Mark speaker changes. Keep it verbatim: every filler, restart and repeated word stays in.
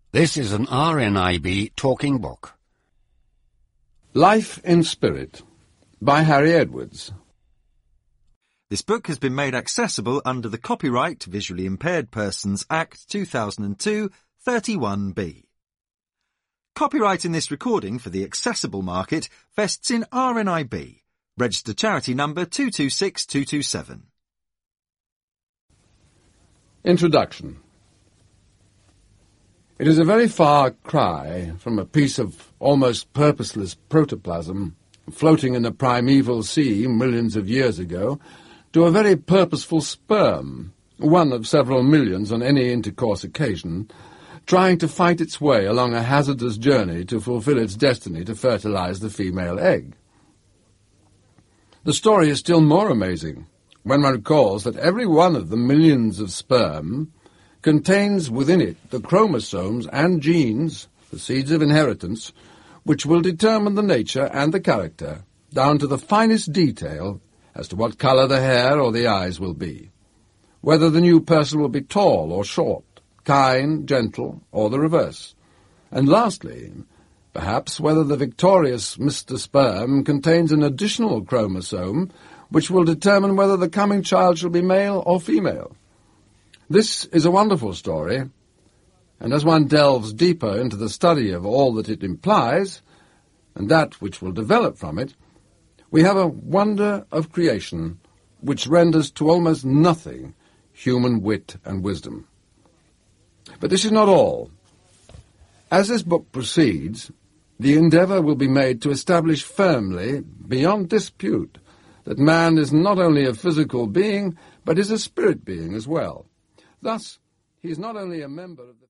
Speaker 1: This is an R N I B talking book.
Speaker 2: Life in Spirit by Harry Edwards.
Speaker 3: This book has been made accessible under the Copyright Visually Impaired Persons Act two thousand two, thirty-one B. Copyright in this recording for the accessible market vests in R N I B, registered charity number two two six two two seven.
Speaker 2: Introduction. It is a very far cry from a piece of almost purposeless protoplasm floating in a primeval sea millions of years ago to a very purposeful sperm, one of several millions on any intercourse occasion, trying to fight its way along a hazardous journey to fulfill its destiny to fertilize the female egg. The story is still more amazing when one recalls that every one of the millions of sperm contains within it the chromosomes and genes, the seeds of inheritance, which will determine the nature and the character, down to the finest detail as to what colour the hair or the eyes will be, whether the new person will be tall or short, kind, gentle, or the reverse, and lastly, perhaps whether the victorious Mister Sperm contains an additional chromosome which will determine whether the coming child shall be male or female. This is a wonderful story, and as one delves deeper into the study of all that it implies, and that which will develop from it, we have a wonder of creation which renders to almost nothing human wit and wisdom. But this is not all. As this book proceeds, the endeavour will be made to establish firmly, beyond dispute, that man is not only a physical being, but is a spirit being as well. Thus, he is not only a member of the